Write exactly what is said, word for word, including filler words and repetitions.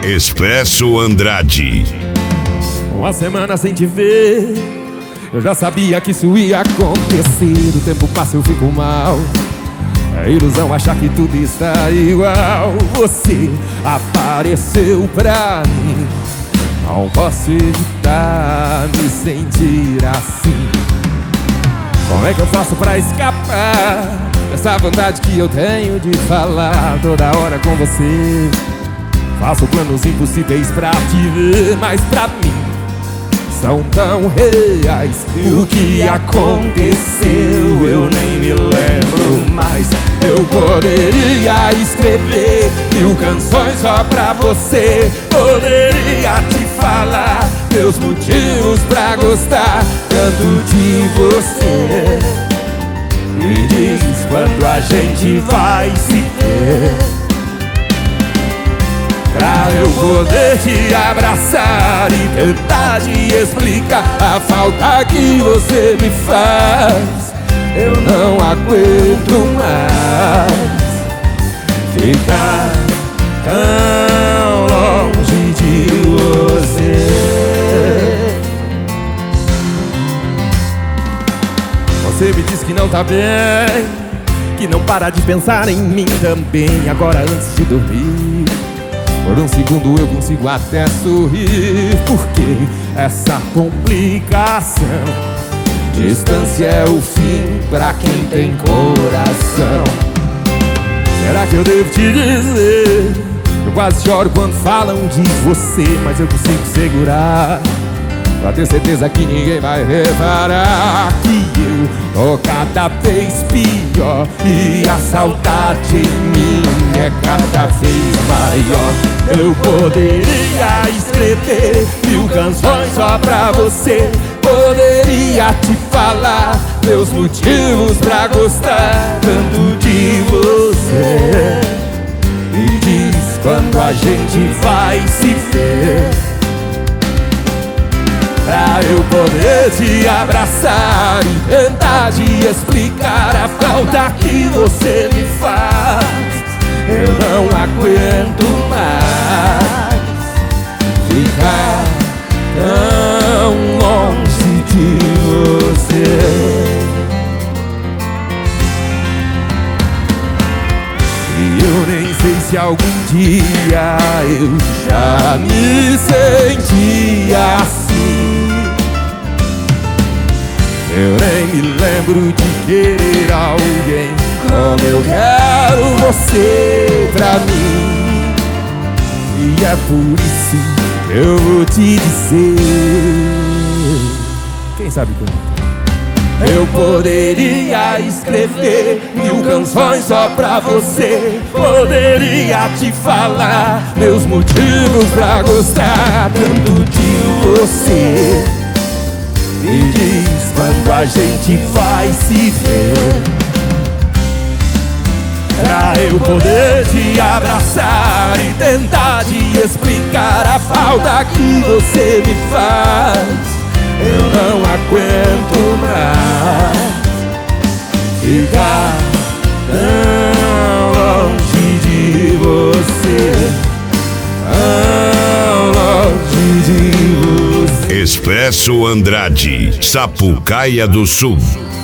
Expresso Andrade. Uma semana sem te ver, eu já sabia que isso ia acontecer. O tempo passa, eu fico mal. É ilusão achar que tudo está igual. Você apareceu pra mim, não posso evitar me sentir assim. Como é que eu faço pra escapar dessa vontade que eu tenho de falar toda hora com você? Faço planos impossíveis pra te ver, mas pra mim são tão reais. O que aconteceu eu nem me lembro mais. Eu poderia escrever mil canções só pra você. Poderia te falar meus motivos pra gostar tanto de você. Me diz quando a gente vai se ver, pra eu poder te abraçar e tentar te explicar a falta que você me faz. Eu não aguento mais ficar tão longe de você. Você me diz que não tá bem, que não para de pensar em mim também. Agora antes de dormir, por um segundo eu consigo até sorrir. Porque essa complicação, distância é o fim pra quem tem coração. Será que eu devo te dizer? Eu quase choro quando falam de você, mas eu consigo segurar, pra ter certeza que ninguém vai reparar que eu tô cada vez pior e a saudade em mim é cada vez maior. Eu poderia escrever mil canções só pra você. Poderia te falar meus motivos pra gostar tanto de você. Me diz quando a gente vai se ver, pra eu poder te abraçar e tentar te explicar a falta que você me faz. Eu não aguento mais ficar tão longe de você. E eu nem sei se algum dia eu já me sentia assim. Eu nem me lembro de querer alguém como eu quero você pra mim. E é por isso que eu vou te dizer, quem sabe como? Eu poderia escrever mil canções só pra você. Poderia te falar meus motivos pra gostar tanto de você. Me diz quando a gente vai se ver, pra eu poder te abraçar e tentar te explicar a falta que você me faz. Eu não aguento mais ficar tão longe de você, tão longe de você. Expresso Andrade, Sapucaia do Sul.